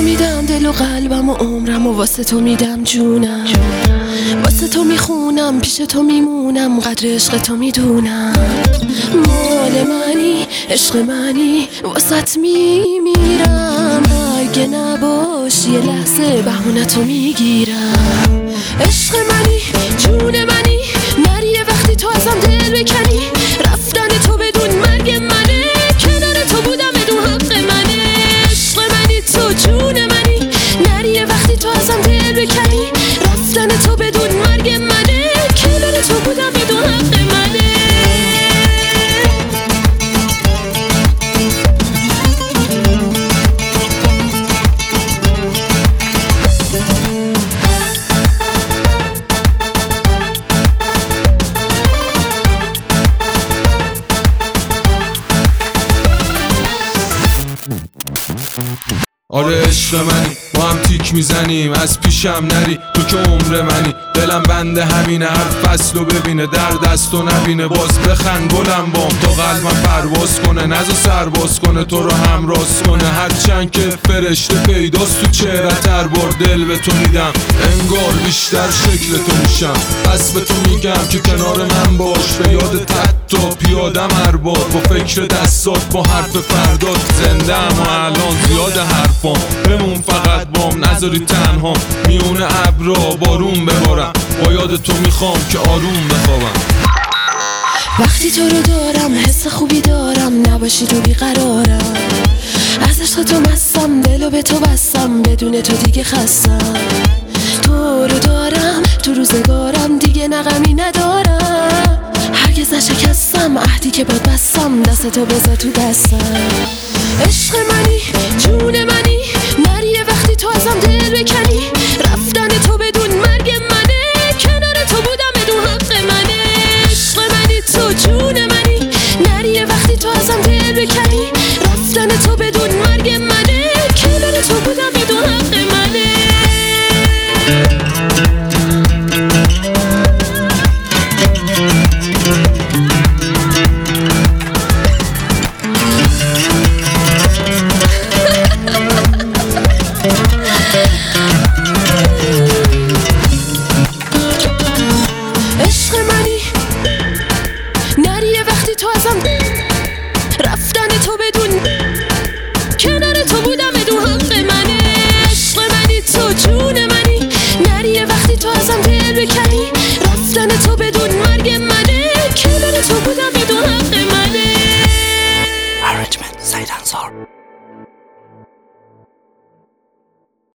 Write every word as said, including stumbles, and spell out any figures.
میدم دل و قلبم و عمرم و واسه تو میدم جونم، واسه تو میخونم پیش تو میمونم، قدر عشق تو میدونم. مال منی عشق منی واسط میمیرم، اگه نباشی یه لحظه بهونه تو میگیرم. عشق منی جون منی نری یه وقتی تو ازم دل بکنی، رفتن تو بدون مرگ منه، کنار تو بودم بدون حق منه. عشق منی تو جون منی نری یه وقتی تو ازم دل بکنی، رفتن تو بدون مرگ منه، کنار تو بودم بدون حق منه. آره عشق منی ما هم تیک میزنیم از پیشم نری، تو که عمر منی دلم بنده همینه، هر فصلو ببینه در دستو نبینه، باز بخند بلند بام تا قلبم پرواز کنه، نزا سرباز کنه تو رو هم راست کنه، هرچند که فرشته پیداست تو چهره تر بار دل به تو میدم، انگار بیشتر شکل تو میشم، پس به تو میگم که کنار من باش، به یاد تحت و پیادم هر بار، با فکر دستات با حرف فردات زنده اما الان زیاد حرفام، بمون فقط بام نذاری تنها میونه ابرا بارون ببارم، با یاد تو میخوام که آروم بخوابم. وقتی تو رو دارم حس خوبی دارم، نباشی تو بیقرارم، از عشق تو مستم دلو به تو بستم، بدون تو دیگه خستم. تو رو دارم تو روزگارم دیگه نغمی ندارم، هرگز نشکستم عهدی که باد بستم، دست تو بذار تو دستم. عشق منی جون منی نری یه وقتی تو ازم دل بکنی، رفتن تو بدون مرگ منه، کنار تو بودم بدون حق منه. عشق منی تو جون منی نری یه وقتی تو ازم دل بکنی، رفتن تو بدون مرگ منه، کنار تو بودم بدون حق منه. عشق منی نری یه وقتی تو ازم